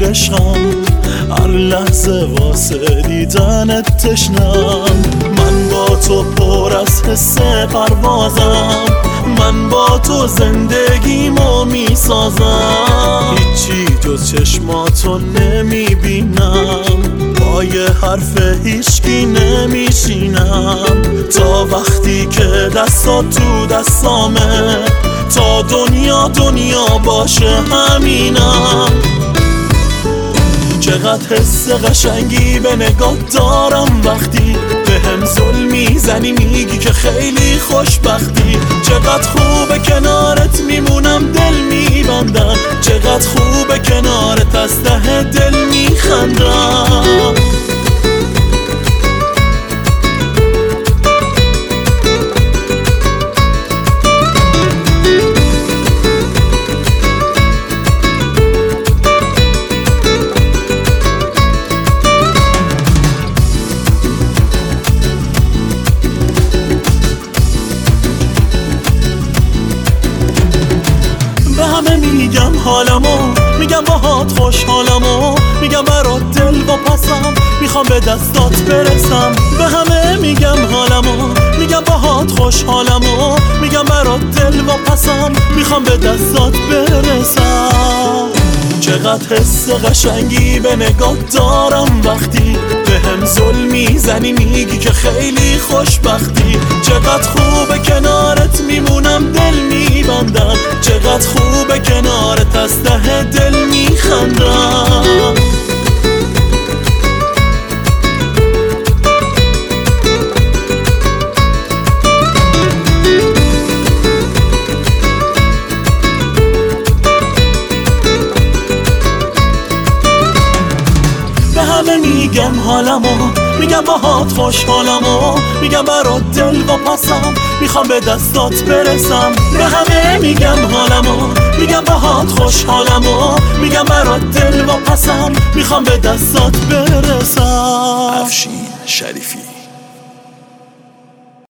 عشقم، هر لحظه واسه دیدنت تشنم. من با تو پر از حس پروازم، من با تو زندگیمو میسازم. هیچی جز چشماتو نمیبینم، با یه حرف هیچکی نمیشینم. تا وقتی که دستات تو دستامه، تا دنیا باشه همینم. چقدر حس قشنگی به نگاه دارم وقتی به هم ظلم میزنی، میگی که خیلی خوشبختی. چقدر خوبه کنارت میمونم دل میبندم، چقدر خوبه کنارت از ته دل میخندم. به همه میگم حالمو، میگم باهات خوشحالمو، میگم برات دل واپسم، میخوام به دستات برسم. به همه میگم حالمو، میگم باهات خوشحالمو، میگم برات دل واپسم، میخوام به دستات برسم. چقدر حس قشنگی به نگاه دارم وقتی به هم ظلم میزنی، میگی که خیلی خوشبختی. چقدر خوبه کنارت میمونم دل میبندم، چقدر خوبه کنارت از ته دل میخندم. میگم حالمو، میگم باهات خوشحالمو، میگم برات دل واپسم، میخوام به دستات برسم. به همه میگم حالمو، میگم باهات خوشحالمو، میگم برات دل واپسم، میخوام به دستات برسم. افشین شریفی.